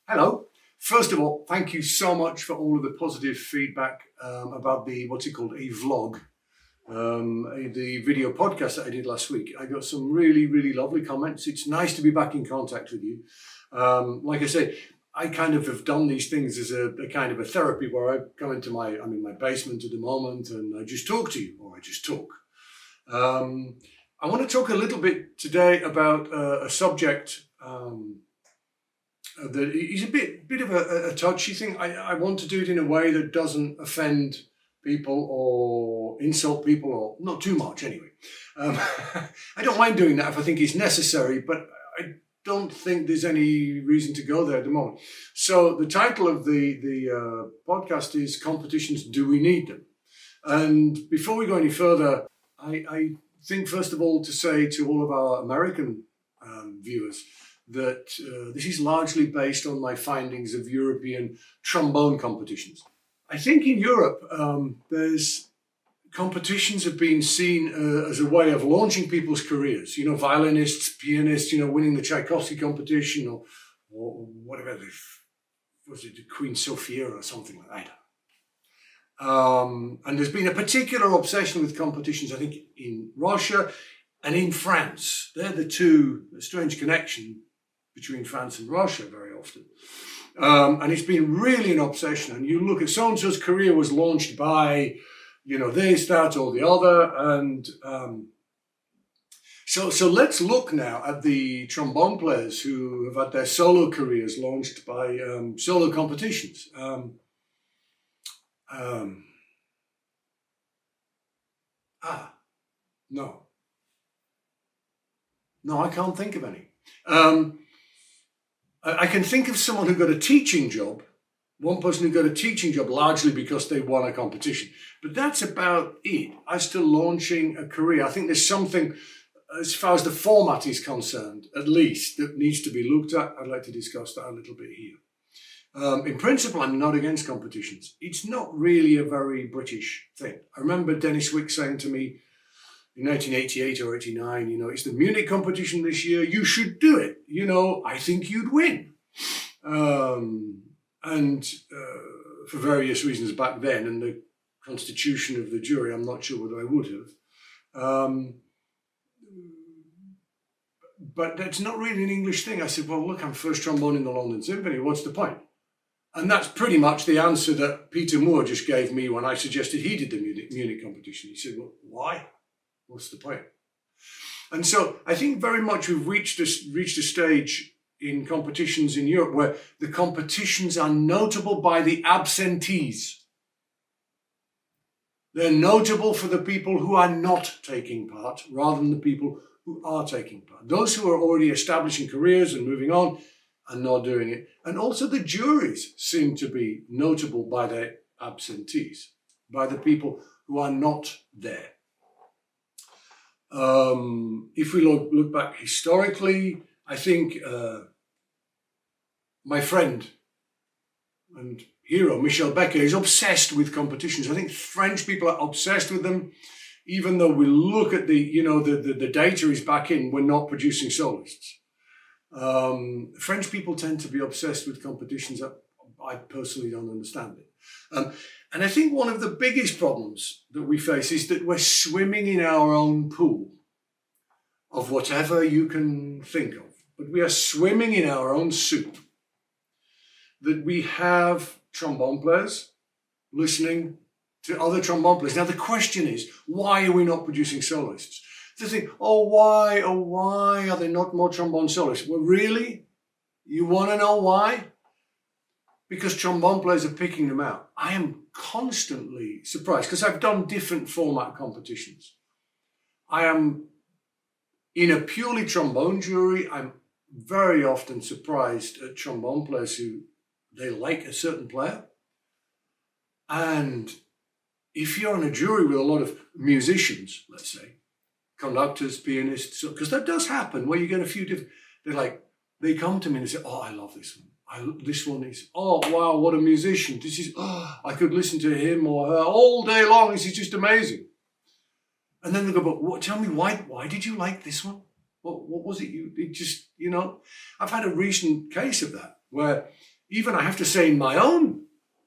Hello. First of all, thank you so much for all of the positive feedback about the, what's it called, a vlog, the video podcast that I did last week. I got some really, really lovely comments. It's nice to be back in contact with you. Like I say, I kind of have done these things as a kind of a therapy where I come into I'm in my basement at the moment and I just talk to you, or I just talk. I want to talk a little bit today about a subject that is a bit of a touchy thing. I want to do it in a way that doesn't offend people or insult people, or not too much anyway. I don't mind doing that if I think it's necessary, but I don't think there's any reason to go there at the moment. So the title of the podcast is Competitions, Do We Need Them? And before we go any further, I think first of all to say to all of our American viewers that this is largely based on my findings of European trombone competitions. I think in Europe, competitions have been seen as a way of launching people's careers. You know, violinists, pianists, winning the Tchaikovsky competition or whatever, was it the Queen Sophia or something like that. And there's been a particular obsession with competitions, I think, in Russia and in France. They're the two, a strange connection between France and Russia very often. And it's been really an obsession. And you look at so-and-so's career was launched by, this, that, or the other. And so let's look now at the trombone players who have had their solo careers launched by solo competitions. No, I can't think of any. I can think of someone who got a teaching job, one person who got a teaching job largely because they won a competition. But that's about it. As to launching a career, I think there's something, as far as the format is concerned, at least, that needs to be looked at. I'd like to discuss that a little bit here. In principle, I'm not against competitions. It's not really a very British thing. I remember Dennis Wick saying to me in 1988 or 89, it's the Munich competition this year. You should do it. I think you'd win. And for various reasons back then, and the constitution of the jury, I'm not sure whether I would have. But that's not really an English thing. I said, well, look, I'm first trombone in the London Symphony. What's the point? And that's pretty much the answer that Peter Moore just gave me when I suggested he did the Munich competition. He said, well, why? What's the point? And so I think very much we've reached a stage in competitions in Europe where the competitions are notable by the absentees. They're notable for the people who are not taking part rather than the people who are taking part. Those who are already establishing careers and moving on are not doing it. And also the juries seem to be notable by their absentees, by the people who are not there. If we look back historically, I think my friend and hero, Michel Becker, is obsessed with competitions. I think French people are obsessed with them, even though we look at the data is back in, we're not producing soloists. French people tend to be obsessed with competitions. I personally don't understand it. And I think one of the biggest problems that we face is that we're swimming in our own pool of whatever you can think of. But we are swimming in our own soup. That we have trombone players listening to other trombone players. Now the question is, why are we not producing soloists? They think, why are there not more trombone soloists? Well, really? You want to know why? Because trombone players are picking them out. I am constantly surprised because I've done different format competitions. I am in a purely trombone jury. I'm very often surprised at trombone players who they like a certain player. And if you're on a jury with a lot of musicians, let's say, conductors, pianists, because that does happen where you get a few different, they come to me and say, I love this one. This one is, wow, what a musician. This is, I could listen to him or her all day long. This is just amazing. And then they go, but tell me, why did you like this one? What was it? I've had a recent case of that where even I have to say in my own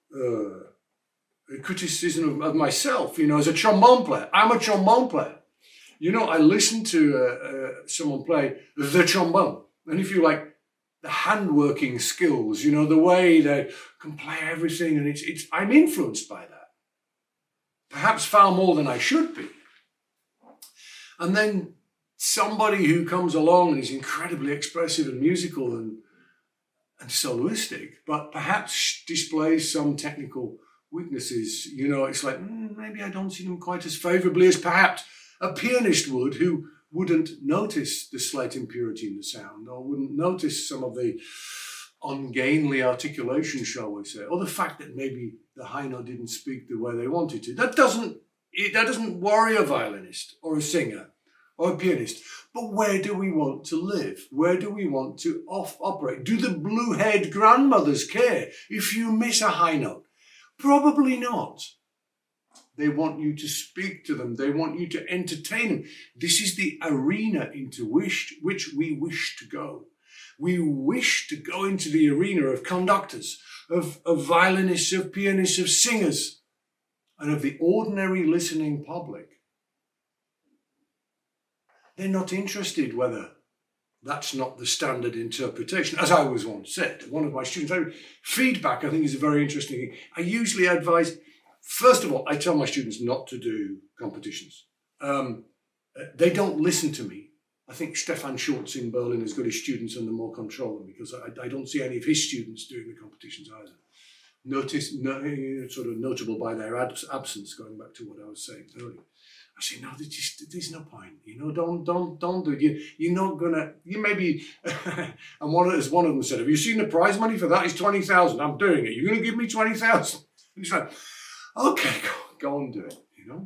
criticism of myself, as a trombone player. I'm a trombone player. I listened to someone play the trombone. And if you like the hand-working skills, the way they can play everything, and I'm influenced by that. Perhaps far more than I should be. And then somebody who comes along and is incredibly expressive and musical and soloistic, but perhaps displays some technical weaknesses. It's like, maybe I don't see them quite as favorably as perhaps a pianist would, who wouldn't notice the slight impurity in the sound, or wouldn't notice some of the ungainly articulation, shall we say, or the fact that maybe the high note didn't speak the way they wanted to. That doesn't worry a violinist or a singer or a pianist. But where do we want to live? Where do we want to operate? Do the blue-haired grandmothers care if you miss a high note? Probably not. They want you to speak to them. They want you to entertain them. This is the arena into which we wish to go. We wish to go into the arena of conductors, of violinists, of pianists, of singers, and of the ordinary listening public. They're not interested whether that's not the standard interpretation. As I was once said, one of my students, feedback I think is a very interesting thing. I usually advise, first of all, I tell my students not to do competitions. They don't listen to me. I think Stefan Schultz in Berlin has got his students under more control than me, because I don't see any of his students doing the competitions either. Sort of notable by their absence, going back to what I was saying earlier. I say, no, there's no point. Don't do it. You're not gonna. You maybe. And one of them said, "Have you seen the prize money for that? It's 20,000. I'm doing it. You're gonna give me 20,000?" And he's like, "Okay, go and do it."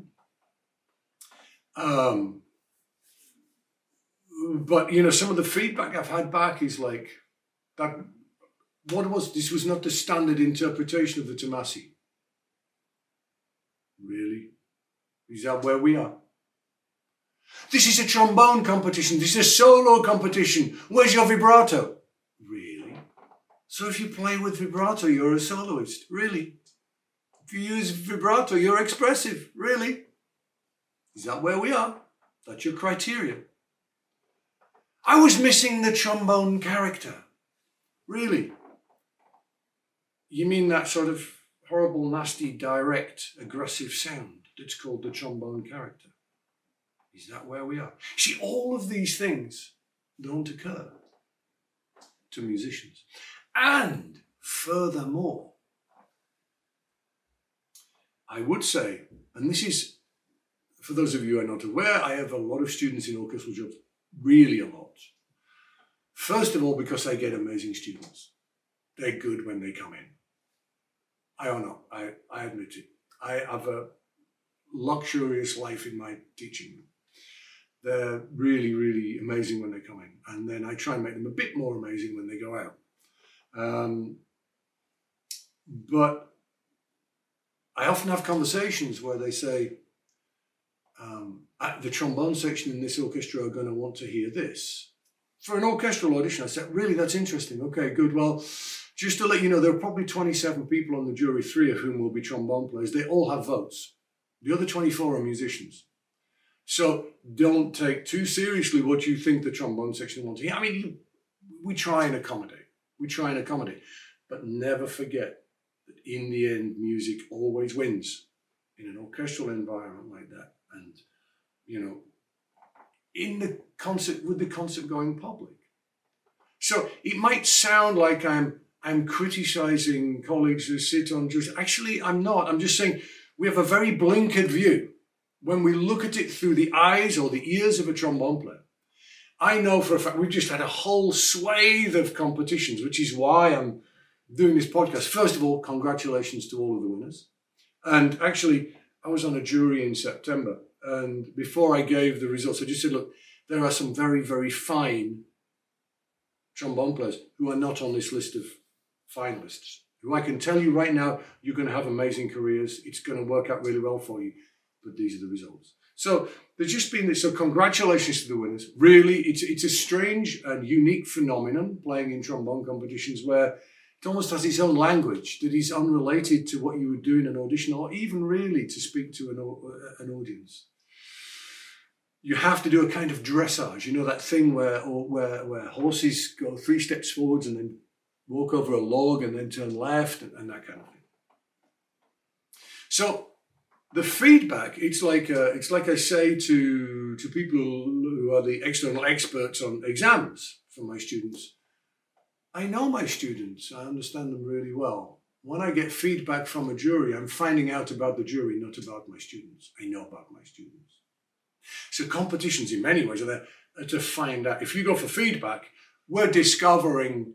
But some of the feedback I've had back is like that. This was not the standard interpretation of the Tomasi. Really? Is that where we are? This is a trombone competition. This is a solo competition. Where's your vibrato? Really? So if you play with vibrato, you're a soloist. Really? If you use vibrato, you're expressive. Really? Is that where we are? That's your criteria. I was missing the trombone character. Really? You mean that sort of horrible, nasty, direct, aggressive sound that's called the trombone character? Is that where we are? See, all of these things don't occur to musicians. And furthermore, I would say, and this is, for those of you who are not aware, I have a lot of students in orchestral jobs, really a lot. First of all, because I get amazing students. They're good when they come in. I admit it. I have a luxurious life in my teaching. They're really, really amazing when they come in. And then I try and make them a bit more amazing when they go out. But I often have conversations where they say, the trombone section in this orchestra are going to want to hear this. For an orchestral audition, I said, really, that's interesting. Okay, good. Well, just to let you know, there are probably 27 people on the jury, 3 of whom will be trombone players. They all have votes. The other 24 are musicians. So don't take too seriously what you think the trombone section wants to hear. I mean, we try and accommodate. But never forget that in the end, music always wins in an orchestral environment like that. And, in the concert, with the concert going public. So it might sound like I'm criticizing colleagues who sit on juries. Actually, I'm not. I'm just saying we have a very blinkered view when we look at it through the eyes or the ears of a trombone player. I know for a fact we've just had a whole swathe of competitions, which is why I'm doing this podcast. First of all, congratulations to all of the winners. And actually, I was on a jury in September, and before I gave the results, I just said, look, there are some very, very fine trombone players who are not on this list of finalists, who I can tell you right now, you're going to have amazing careers. It's going to work out really well for you. But these are the results. So there's just been this. So congratulations to the winners. Really, it's a strange and unique phenomenon playing in trombone competitions where it almost has its own language that is unrelated to what you would do in an audition or even really to speak to an audience. You have to do a kind of dressage, you know, that thing where horses go 3 steps forwards and then walk over a log and then turn left and that kind of thing. So the feedback, it's like I say to people who are the external experts on exams from my students. I know my students, I understand them really well. When I get feedback from a jury, I'm finding out about the jury, not about my students. I know about my students. So competitions in many ways are there to find out. If you go for feedback, we're discovering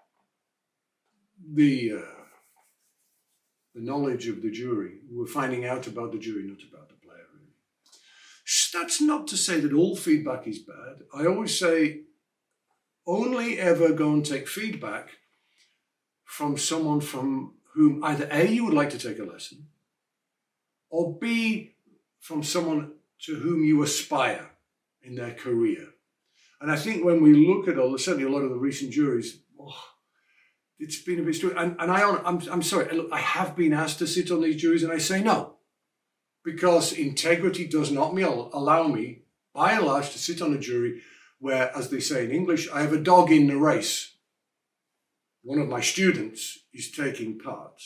the knowledge of the jury. We're finding out about the jury, not about the player, really. That's not to say that all feedback is bad. I always say, only ever go and take feedback from someone from whom either A, you would like to take a lesson, or B, from someone to whom you aspire in their career. And I think when we look at certainly a lot of the recent juries, it's been a bit strange. And I'm sorry, look, I have been asked to sit on these juries and I say no, because integrity does not allow me, by and large, to sit on a jury where, as they say in English, I have a dog in the race. One of my students is taking part.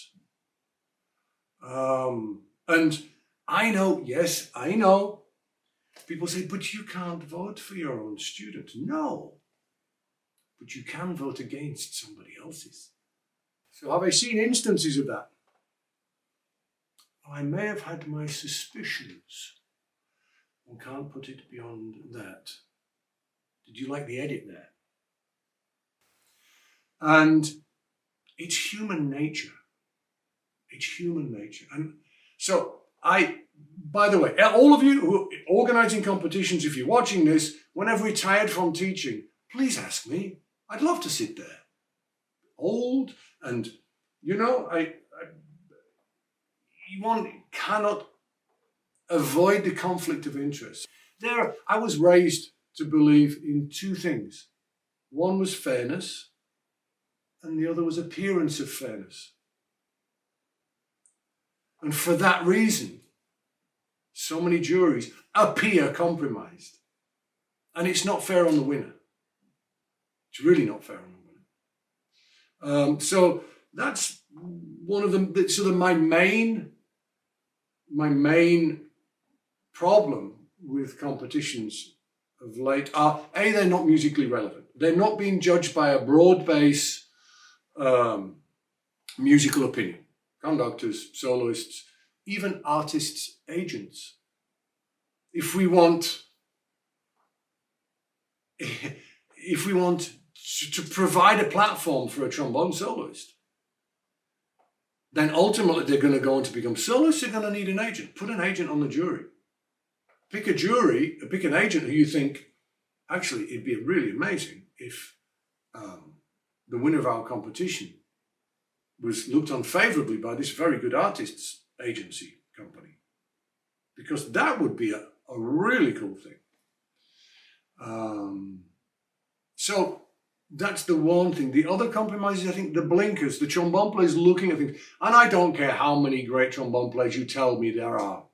And I know, yes, I know, people say, but you can't vote for your own student. No, but you can vote against somebody else's. So have I seen instances of that? I may have had my suspicions. One can't put it beyond that. Did you like the edit there? And it's human nature. It's human nature. And so by the way, all of you who are organising competitions, if you're watching this, when I've retired from teaching, please ask me. I'd love to sit there. Old and, you know, one cannot avoid the conflict of interest. I was raised to believe in 2 things. One was fairness, and the other was appearance of fairness. And for that reason, so many juries appear compromised. And it's not fair on the winner. It's really not fair on the winner. So that's one of them. Sort of my main problem with competitions of late are, A, they're not musically relevant. They're not being judged by a broad base musical opinion. Conductors, soloists, even artists' agents. If we want to provide a platform for a trombone soloist, then ultimately they're going to go on to become soloists. They're going to need an agent. Put an agent on the jury. Pick an agent who you think, actually, it'd be really amazing if the winner of our competition was looked on favourably by this very good artists agency company. Because that would be a really cool thing. So that's the one thing. The other compromise is, I think, the blinkers. The trombone players looking at things. And I don't care how many great trombone players you tell me there are.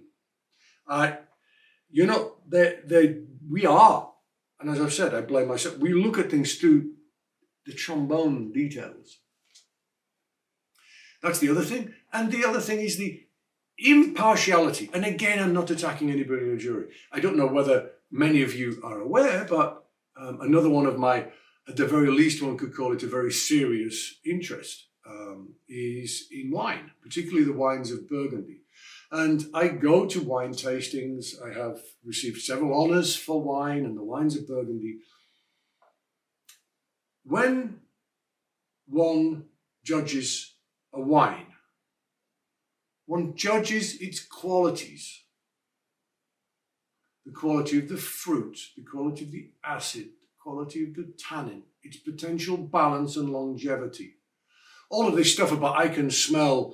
We are. And as I've said, I blame myself. We look at things through the trombone details. That's the other thing. And the other thing is the impartiality. And again, I'm not attacking anybody in a jury. I don't know whether many of you are aware, but another one of my, at the very least, one could call it a very serious interest, is in wine, particularly the wines of Burgundy. And I go to wine tastings. I have received several honours for wine and the wines of Burgundy. When one judges a wine, one judges its qualities. The quality of the fruit, the quality of the acid, the quality of the tannin, its potential balance and longevity. All of this stuff about I can smell,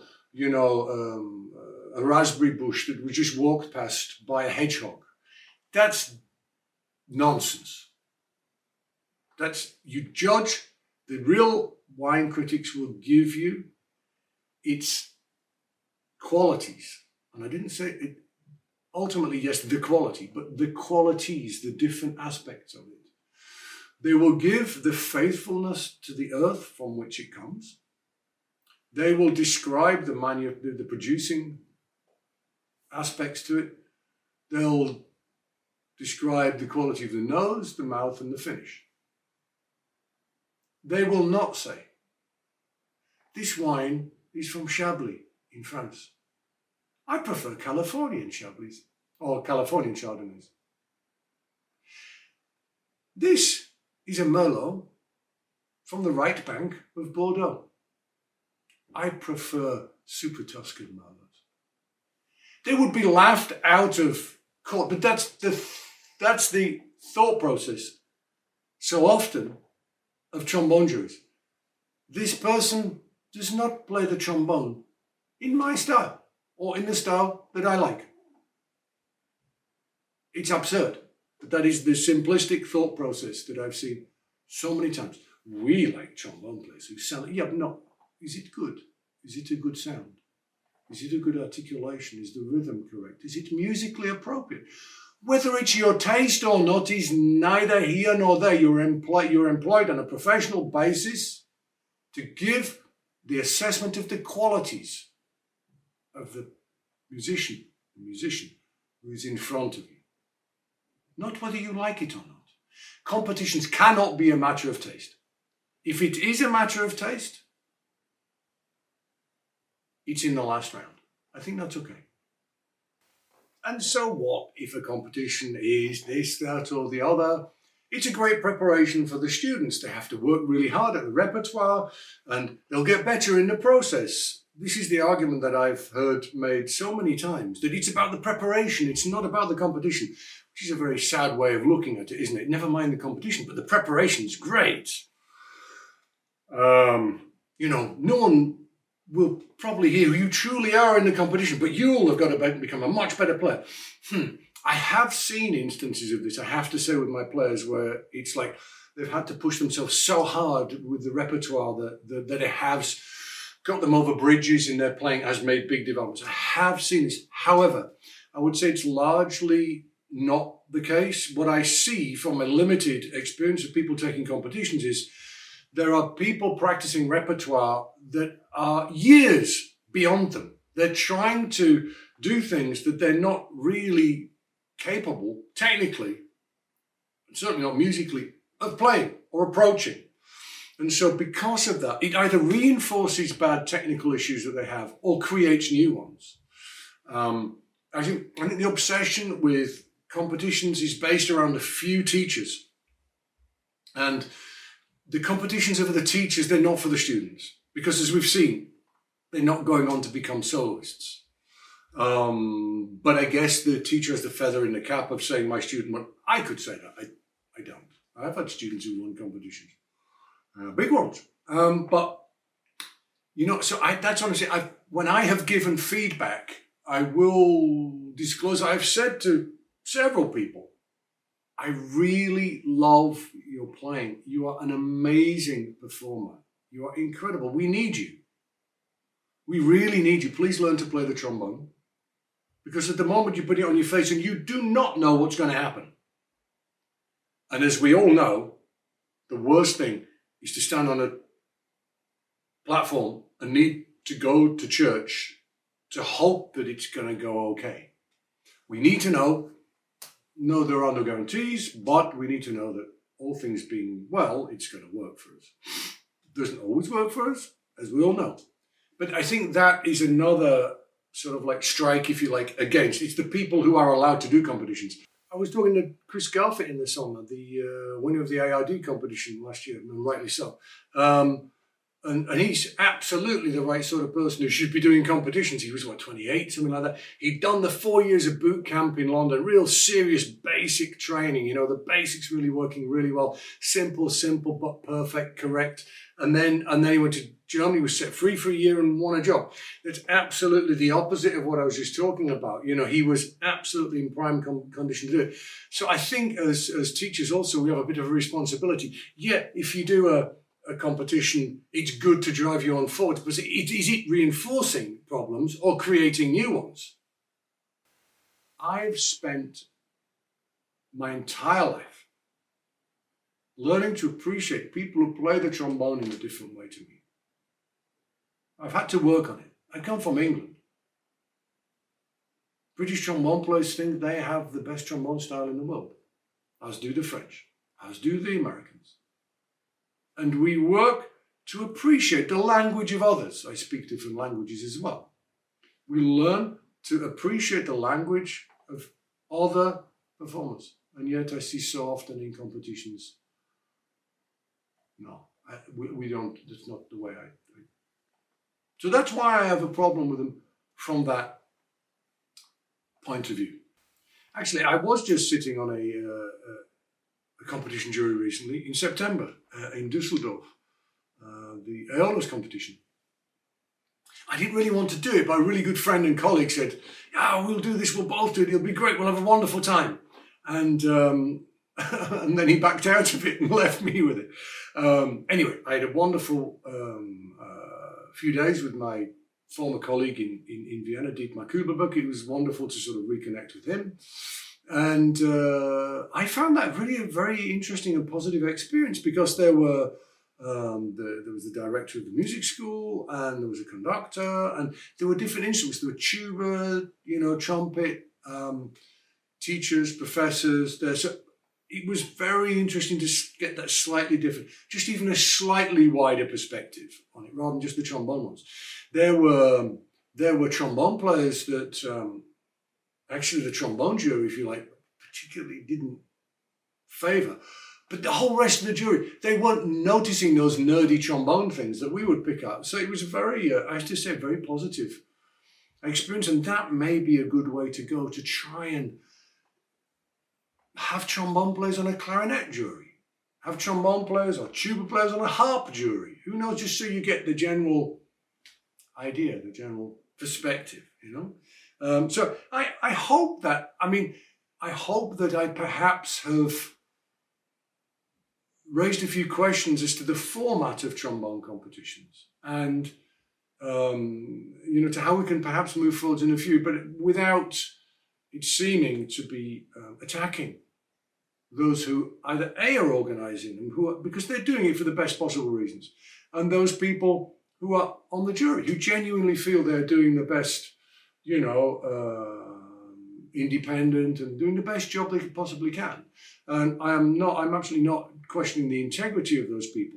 a raspberry bush that was just walked past by a hedgehog. That's nonsense. You judge the real wine critics will give you, it's qualities. And I didn't say it, ultimately, yes, the quality, but the qualities, the different aspects of it. They will give the faithfulness to the earth from which it comes. They will describe the producing aspects to it. They'll describe the quality of the nose, the mouth, and the finish. They will not say, this wine is from Chablis in France. I prefer Californian Chablis or Californian Chardonnays. This is a Merlot from the right bank of Bordeaux. I prefer Super Tuscan Merlots. They would be laughed out of court, but that's the thought process so often of trombone. This person does not play the trombone in my style or in the style that I like. It's absurd, but that is the simplistic thought process that I've seen so many times. We like trombone players who sound, yeah, but no. Is it good? Is it a good sound? Is it a good articulation? Is the rhythm correct? Is it musically appropriate? Whether it's your taste or not is neither here nor there. You're employed on a professional basis to give the assessment of the qualities of the musician who is in front of you. Not whether you like it or not. Competitions cannot be a matter of taste. If it is a matter of taste, it's in the last round. I think that's okay. And so what if a competition is this, that, or the other? It's a great preparation for the students. They have to work really hard at the repertoire and they'll get better in the process. This is the argument that I've heard made so many times, that it's about the preparation, it's not about the competition, which is a very sad way of looking at it, isn't it? Never mind the competition, but the preparation is great. No one will probably hear who you truly are in the competition, but you'll have got to become a much better player. I have seen instances of this, I have to say, with my players where it's like they've had to push themselves so hard with the repertoire that it has got them over bridges in their playing, has made big developments. I have seen this. However, I would say it's largely not the case. What I see from a limited experience of people taking competitions is there are people practicing repertoire that are years beyond them. They're trying to do things that they're not really capable, technically, and certainly not musically, of playing or approaching. And so because of that, it either reinforces bad technical issues that they have or creates new ones. I think the obsession with competitions is based around a few teachers. And the competitions are for the teachers, they're not for the students. Because as we've seen, they're not going on to become soloists. But I guess the teacher has the feather in the cap of saying my student won. I could say that. I don't. I've had students who won competitions. Big ones. That's honestly, when I have given feedback, I will disclose, I've said to several people, I really love your playing. You are an amazing performer. You are incredible. We need you. We really need you. Please learn to play the trombone. Because at the moment you put it on your face and you do not know what's going to happen. And as we all know, the worst thing is to stand on a platform and need to go to church to hope that it's going to go okay. We need to know, no, there are no guarantees, but we need to know that all things being well, it's going to work for us. It doesn't always work for us, as we all know. But I think that is another sort of like strike, if you like, against. It's the people who are allowed to do competitions. I was talking to Chris Garfitt in the summer, the winner of the AID competition last year, and rightly so. And he's absolutely the right sort of person who should be doing competitions. He was, 28, something like that. He'd done the 4 years of boot camp in London, real serious basic training, the basics really working really well. Simple, but perfect, correct. And then he went to Germany, was set free for a year and won a job. It's absolutely the opposite of what I was just talking about. He was absolutely in prime condition to do it. So I think as teachers also, we have a bit of a responsibility. Yeah, if you do a competition, it's good to drive you on forward, but is it reinforcing problems or creating new ones? I've spent my entire life learning to appreciate people who play the trombone in a different way to me. I've had to work on it. I come from England. British trombone players think they have the best trombone style in the world, as do the French, as do the Americans. And we work to appreciate the language of others. I speak different languages as well. We learn to appreciate the language of other performers. And yet I see so often in competitions, no, we don't, that's not the way I. So that's why I have a problem with them from that point of view. Actually, I was just sitting on a competition jury recently in September in Düsseldorf, the Aeolus competition. I didn't really want to do it, but a really good friend and colleague said, "Yeah, we'll do this, we'll both do it, it'll be great, we'll have a wonderful time." And and then he backed out of it and left me with it. Anyway, I had a wonderful few days with my former colleague in Vienna, Dietmar Kübelberg. It was wonderful to sort of reconnect with him. And I found that really a very interesting and positive experience, because there were there was the director of the music school, and there was a conductor, and there were different instruments. There were tuba, trumpet, teachers, professors. So it was very interesting to get that slightly different, just even a slightly wider perspective on it, rather than just the trombone ones. There were trombone players that actually the trombone jury, if you like, particularly didn't favour. But the whole rest of the jury, they weren't noticing those nerdy trombone things that we would pick up. So it was a very, I have to say, very positive experience. And that may be a good way to go, to try and have trombone players on a clarinet jury, have trombone players or tuba players on a harp jury. Who knows, just so you get the general idea, the general perspective, So I hope that, I perhaps have raised a few questions as to the format of trombone competitions and, to how we can perhaps move forwards in a few, but without it seeming to be attacking those who either A, are organising them, because they're doing it for the best possible reasons, and those people who are on the jury, who genuinely feel they're doing the best, independent and doing the best job they possibly can. And I'm absolutely not questioning the integrity of those people.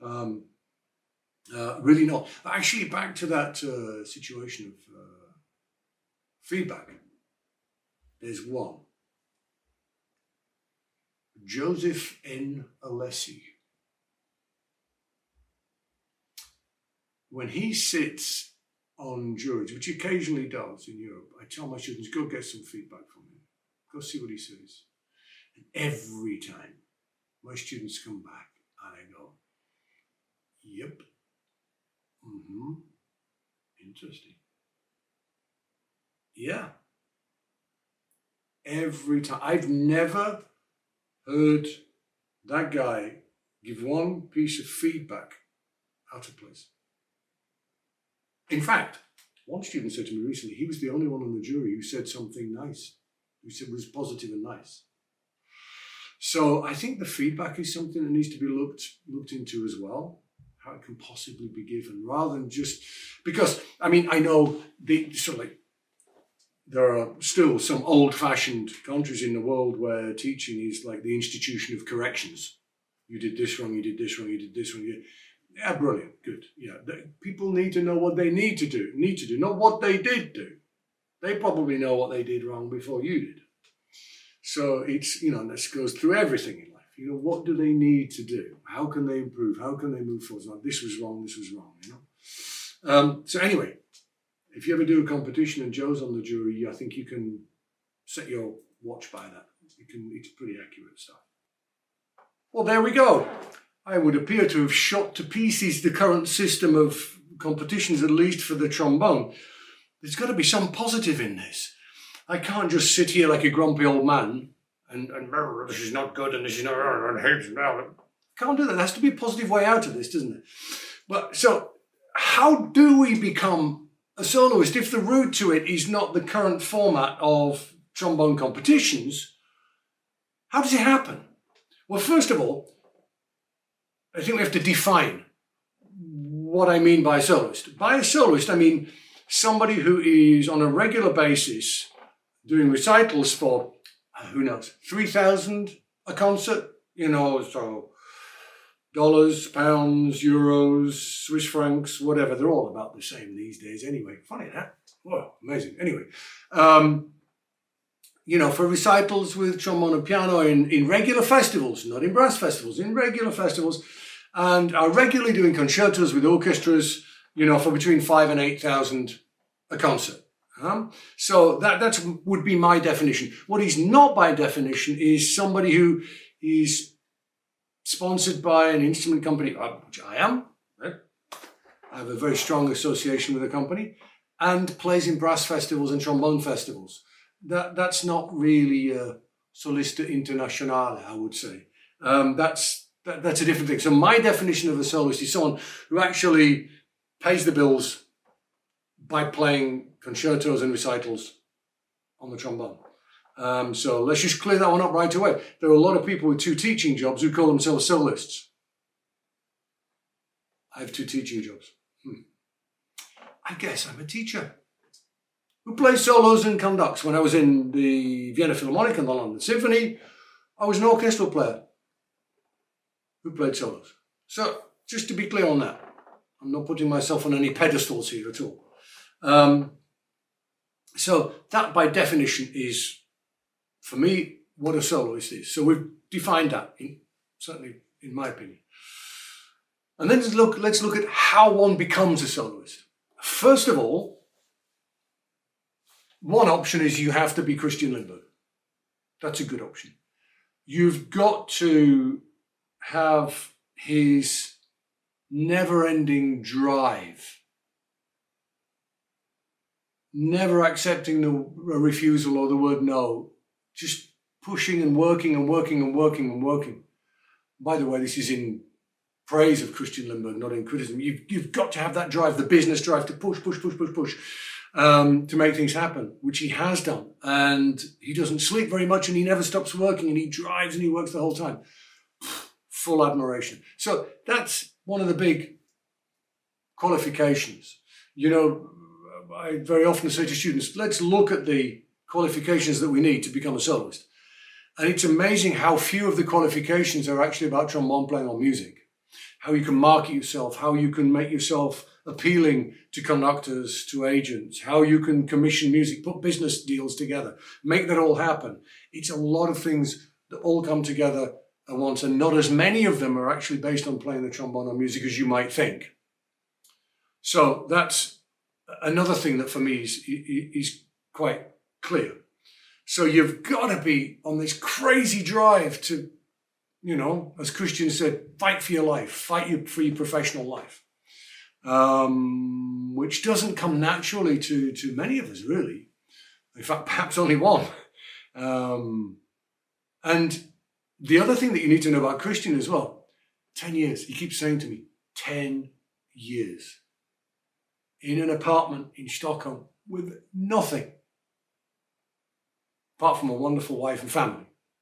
Really not. Actually, back to that situation of feedback. There's one. Joseph N. Alessi. When he sits on juries, which he occasionally does in Europe, I tell my students, go get some feedback from him. Go see what he says. And every time my students come back and I go, yep, interesting. Yeah. Every time. I've never heard that guy give one piece of feedback out of place. In fact, one student said to me recently, he was the only one on the jury who said something nice, who said was positive and nice. So I think the feedback is something that needs to be looked into as well, how it can possibly be given, rather than just, because, I know there are still some old-fashioned countries in the world where teaching is like the institution of corrections. You did this wrong, you did this wrong, you did this wrong. Yeah, brilliant, good. Yeah, people need to know what they need to do, not what they did do. They probably know what they did wrong before you did. So it's, this goes through everything in life. What do they need to do? How can they improve? How can they move forward? Like, this was wrong, So anyway, if you ever do a competition and Joe's on the jury, I think you can set your watch by that. It's pretty accurate stuff. Well, there we go. I would appear to have shot to pieces the current system of competitions, at least for the trombone. There's got to be some positive in this. I can't just sit here like a grumpy old man and this is not good and this is not, and Can't do that. There has to be a positive way out of this, doesn't it? But so how do we become a soloist if the route to it is not the current format of trombone competitions? How does it happen? Well, first of all, I think we have to define what I mean by a soloist. By a soloist, I mean somebody who is on a regular basis doing recitals for, who knows, 3,000 a concert, so dollars, pounds, euros, Swiss francs, whatever. They're all about the same these days anyway. Funny that. Whoa, amazing. Anyway, for recitals with trombone and piano in regular festivals, not in brass festivals, in regular festivals, and are regularly doing concertos with orchestras, for between 5,000 and 8,000 a concert. So that would be my definition. What is not by definition is somebody who is sponsored by an instrument company, which I am. Right? I have a very strong association with the company, and plays in brass festivals and trombone festivals. That's not really a solista internazionale, I would say. That's a different thing. So my definition of a soloist is someone who actually pays the bills by playing concertos and recitals on the trombone. So let's just clear that one up right away. There are a lot of people with 2 teaching jobs who call themselves soloists. I have 2 teaching jobs. I guess I'm a teacher who plays solos and conducts. When I was in the Vienna Philharmonic and the London Symphony, I was an orchestral player who played solos. So just to be clear on that, I'm not putting myself on any pedestals here at all. So that by definition is, for me, what a soloist is. So we've defined that, certainly in my opinion. And then let's look at how one becomes a soloist. First of all, one option is you have to be Christian Lindberg. That's a good option. You've got to have his never-ending drive, never accepting a refusal or the word no, just pushing and working and working and working and working. By the way, this is in praise of Christian Lindberg, not in criticism. You've got to have that drive, the business drive, to push, to make things happen, which he has done. And he doesn't sleep very much, and he never stops working, and he drives and he works the whole time. Full admiration. So that's one of the big qualifications. I very often say to students, let's look at the qualifications that we need to become a soloist. And it's amazing how few of the qualifications are actually about trombone playing or music. How you can market yourself, how you can make yourself appealing to conductors, to agents, how you can commission music, put business deals together, make that all happen. It's a lot of things that all come together at once, and not as many of them are actually based on playing the trombone or music as you might think. So that's another thing that for me is quite clear. So you've got to be on this crazy drive to, as Christian said, fight for your life, fight for your professional life, which doesn't come naturally to many of us, really. In fact, perhaps only one. And the other thing that you need to know about Christian as well, 10 years, he keeps saying to me, 10 years in an apartment in Stockholm with nothing apart from a wonderful wife and family.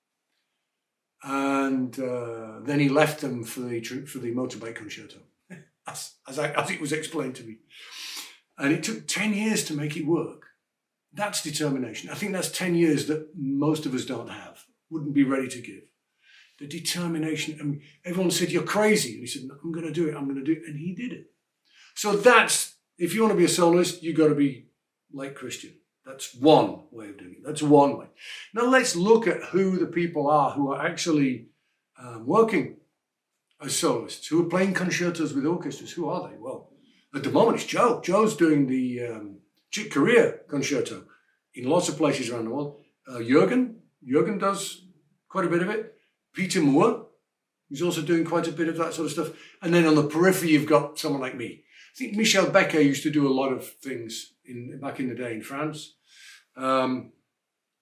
And then he left them for the motorbike concerto, as it was explained to me. And it took 10 years to make it work. That's determination. I think that's 10 years that most of us don't have, wouldn't be ready to give. The determination. I mean, everyone said, you're crazy. And he said, no, I'm going to do it. I'm going to do it. And he did it. So that's, if you want to be a soloist, you've got to be like Christian. That's one way of doing it. That's one way. Now let's look at who the people are who are actually working as soloists, who are playing concertos with orchestras. Who are they? Well, at the moment it's Joe. Joe's doing the Chick Corea concerto in lots of places around the world. Jürgen does quite a bit of it. Peter Moore, he's also doing quite a bit of that sort of stuff. And then on the periphery, you've got someone like me. I think Michel Becker used to do a lot of things back in the day in France. But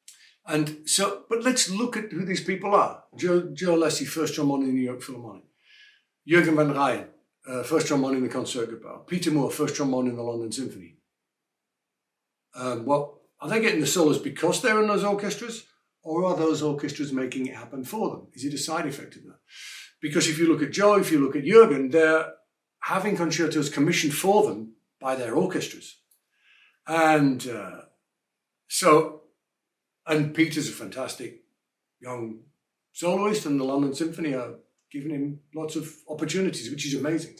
let's look at who these people are. Joe Alessi, first trombone in the New York Philharmonic. Jürgen van Rijn, first trombone in the Concertgebouw. Peter Moore, first trombone in the London Symphony. Well, are they getting the solos because they're in those orchestras, or are those orchestras making it happen for them? Is it a side effect of that? Because if you look at Joe, if you look at Jürgen, they're having concertos commissioned for them by their orchestras. And and Peter's a fantastic young soloist, and the London Symphony are giving him lots of opportunities, which is amazing.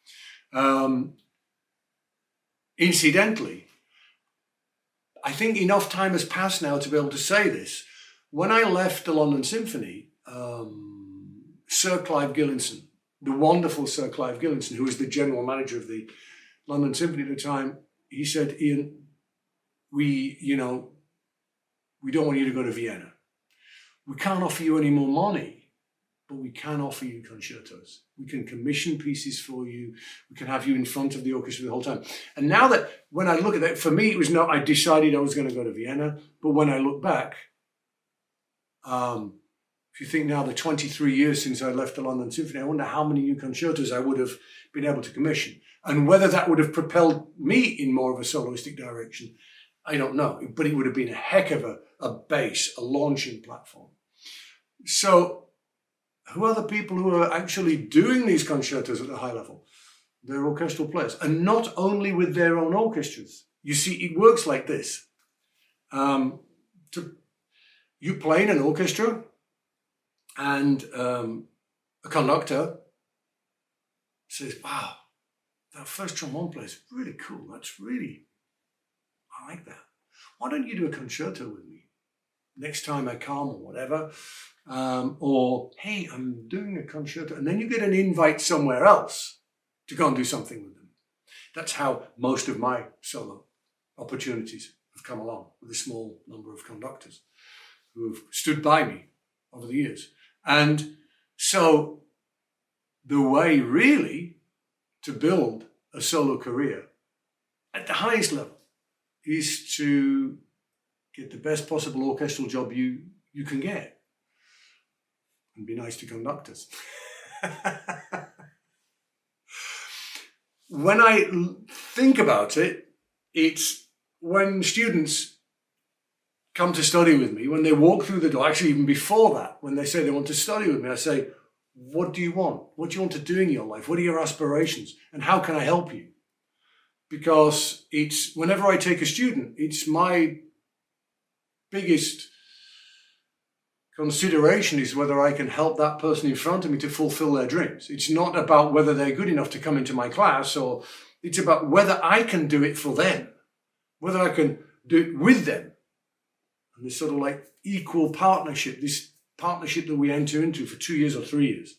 Incidentally, I think enough time has passed now to be able to say this. When I left the London Symphony, Sir Clive Gillinson, the wonderful Sir Clive Gillinson, who was the general manager of the London Symphony at the time, he said, Ian, we don't want you to go to Vienna. We can't offer you any more money, but we can offer you concertos. We can commission pieces for you. We can have you in front of the orchestra the whole time. And now that, when I look at that, for me, it was not, I decided I was going to go to Vienna. But when I look back, if you think now the 23 years since I left the London Symphony, I wonder how many new concertos I would have been able to commission. And whether that would have propelled me in more of a soloistic direction, I don't know. But it would have been a heck of a base, a launching platform. So who are the people who are actually doing these concertos at a high level? They're orchestral players, and not only with their own orchestras. You see, it works like this. You play in an orchestra, and a conductor says, wow, that first trombone player is really cool. I like that. Why don't you do a concerto with me next time I come, or whatever? Or, hey, I'm doing a concerto. And then you get an invite somewhere else to go and do something with them. That's how most of my solo opportunities have come along, with a small number of conductors who have stood by me over the years. And so the way really to build a solo career at the highest level is to get the best possible orchestral job you can get, and be nice to conductors. When I think about it, it's when students come to study with me, when they walk through the door, actually even before that, when they say they want to study with me, I say, what do you want? What do you want to do in your life? What are your aspirations? And how can I help you? Because it's, whenever I take a student, it's my biggest consideration is whether I can help that person in front of me to fulfill their dreams. It's not about whether they're good enough to come into my class, or it's about whether I can do it for them, whether I can do it with them. And this sort of like equal partnership, this partnership that we enter into for 2 years or 3 years.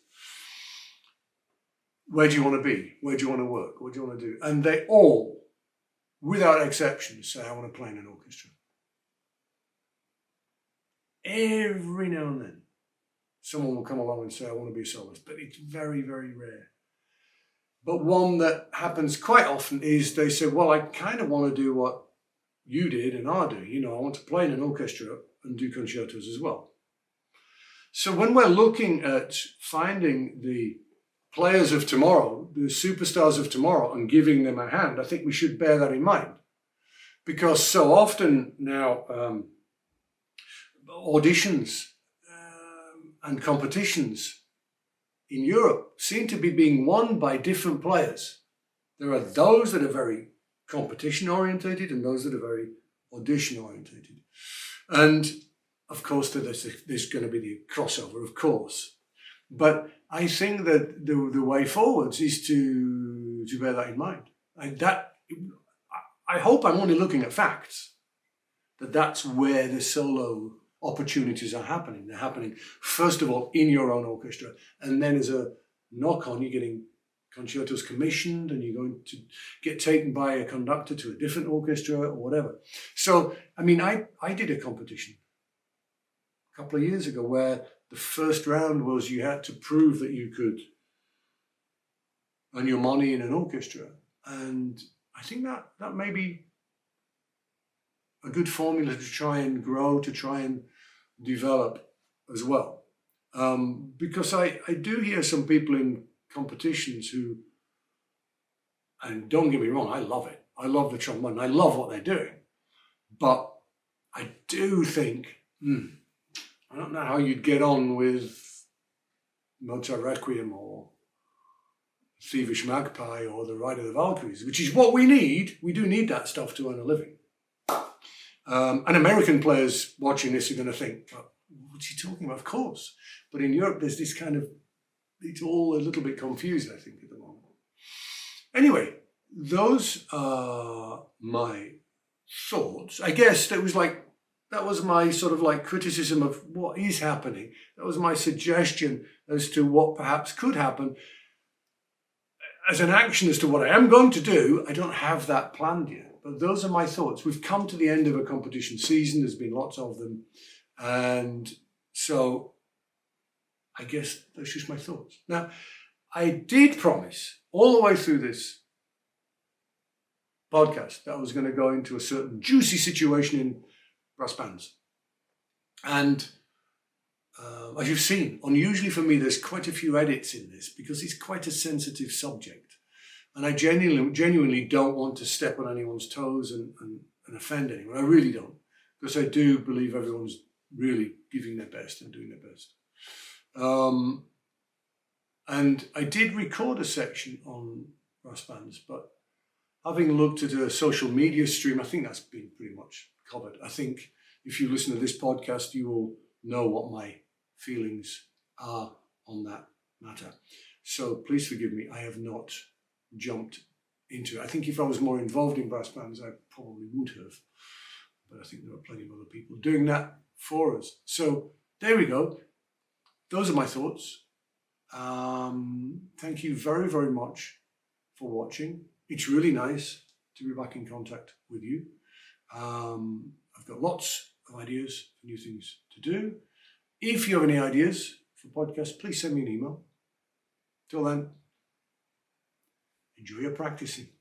Where do you want to be? Where do you want to work? What do you want to do? And they all, without exception, say, I want to play in an orchestra. Every now and then, someone will come along and say, I want to be a soloist, but it's very, very rare. But one that happens quite often is they say, well, I kind of want to do what you did and are doing. I want to play in an orchestra and do concertos as well. So when we're looking at finding the players of tomorrow, the superstars of tomorrow, and giving them a hand, I think we should bear that in mind. Because so often now, auditions and competitions in Europe seem to be being won by different players. There are those that are very competition orientated and those that are very audition orientated. And of course, there's going to be the crossover, of course. But I think that the way forwards is to bear that in mind. I hope I'm only looking at facts, that's where the solo opportunities are happening. They're happening, first of all, in your own orchestra. And then as a knock-on, you're getting concertos commissioned and you're going to get taken by a conductor to a different orchestra or whatever. So, I mean, I did a competition a couple of years ago where the first round was you had to prove that you could earn your money in an orchestra. And I think that may be a good formula to try and grow, to try and develop as well. Because I do hear some people in competitions who, and don't get me wrong, I love it. I love the trombone. I love what they're doing. But I do think, I don't know how you'd get on with Mozart Requiem or Thievish Magpie or The Ride of the Valkyries, which is what we need. We do need that stuff to earn a living. And American players watching this are going to think, well, what's he talking about? Of course. But in Europe, there's this kind of, it's all a little bit confused, I think, at the moment. Anyway, those are my thoughts. I guess that was my sort of like criticism of what is happening. That was my suggestion as to what perhaps could happen. As an action as to what I am going to do, I don't have that planned yet. But those are my thoughts. We've come to the end of a competition season. There's been lots of them. And so I guess that's just my thoughts. Now, I did promise all the way through this podcast that I was going to go into a certain juicy situation in brass bands. And as you've seen, unusually for me, there's quite a few edits in this because it's quite a sensitive subject. And I genuinely don't want to step on anyone's toes and offend anyone. I really don't, because I do believe everyone's really giving their best and doing their best. And I did record a section on brass bands, but having looked at a social media stream, I think that's been pretty much covered. I think if you listen to this podcast, you will know what my feelings are on that matter. So please forgive me, I have not jumped into it. I think if I was more involved in brass bands, I probably would have. But I think there are plenty of other people doing that for us. So there we go. Those are my thoughts. Thank you very, very much for watching. It's really nice to be back in contact with you. I've got lots of ideas for new things to do. If you have any ideas for podcasts, please send me an email. Till then, enjoy your practicing.